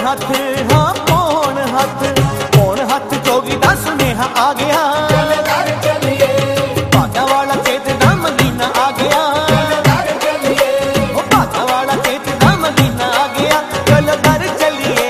हथ हाँ पौन हथ जोगी दा सुनेहा आ गया। भागा वाला खेत दा मदीना आ गया। भागा वाला खेत दा मदीना आ गया। चलो घर चलिए।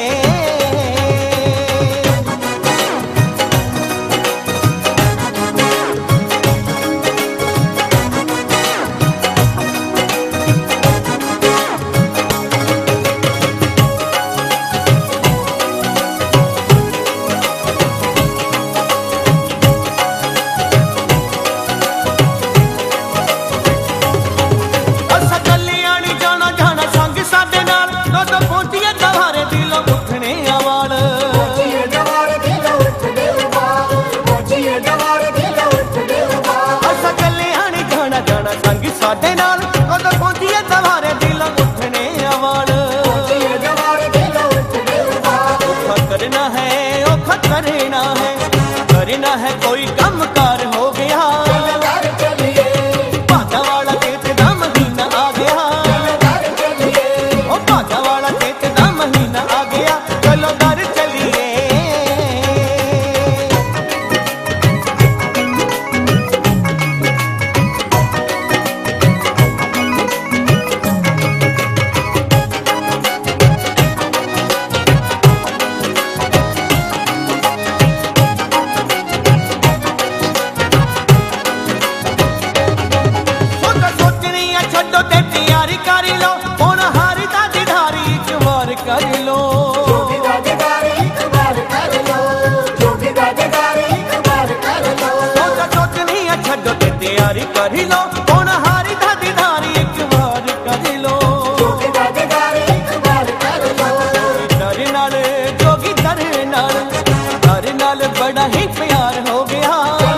साडे नाल कदों पहुंचिए दवारे दिल उठने अवाल। औखा करना है औखा करना है कोई कम कार हो गया। भागा वाला खेत दा महीना आ गया। भागा वाला खेत दा महीना आ गया। चलो घर चलिए। कर लो सोचनी है छड्डो ते तैयारी कर लो। हुण हारी दा दीदारी एक बार कर लो। डर नाल जोगी डर नाल बड़ा ही प्यार हो गया।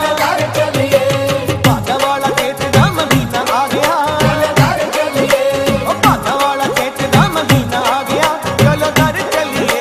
भागा वाला खेत दा मदीना आ गया। भागा वाला खेत दा मदीना आ गया। चलो घर चलिए।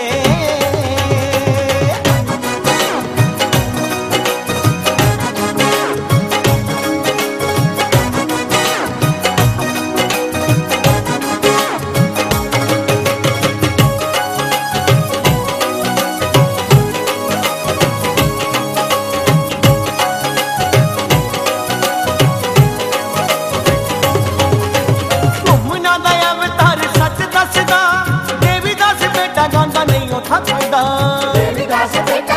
देवी दास बेटा गांदा नहीं थकदा।